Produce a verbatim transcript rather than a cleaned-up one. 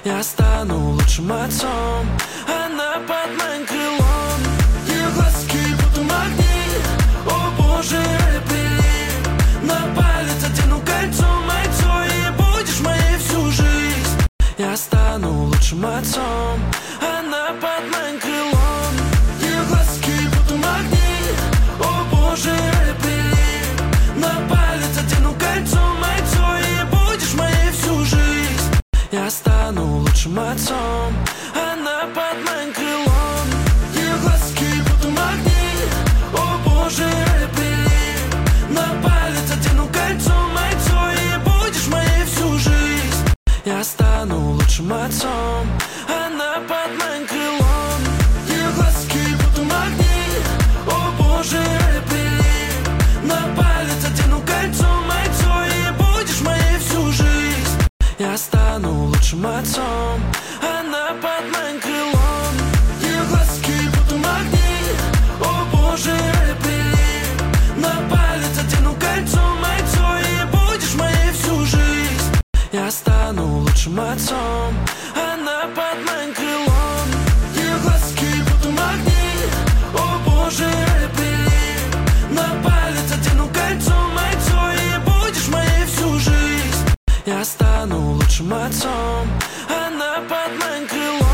Я стану лучшим отцом. Она под моим крылом. Ее глазки будто магнит. О боже, репели. На палец одену кольцо, мальцо, и будешь моей всю жизнь. Я стану лучшим отцом. Она под моим крылом. Ее глазки будто магнит. О боже, репели. На палец одену кольцо, мальцо, и будешь моей всю жизнь. Я стану лучшим отцом. Она под моим крылом. Ее глазки будто магнит. О боже, репели. На палец одену кольцо, мальцо, и будешь моей всю жизнь. Я стану лучшим отцом. Она под моим крылом. Ее глазки будто магнит. О боже, репели. На палец одену кольцо, мальцо, и будешь моей всю жизнь. Я стану лучшим отцом. Она под моим крылом. Ее глазки будто магнит. О боже, репели. На палец одену кольцо, мальцо, и будешь моей всю жизнь. Я стану лучшим отцом. Она под моим крылом. Ее глазки будто магнит. О боже, репели. На палец одену кольцо, мальцо, и будешь моей всю жизнь. Я стану лучшим отцом. Она под моим крылом.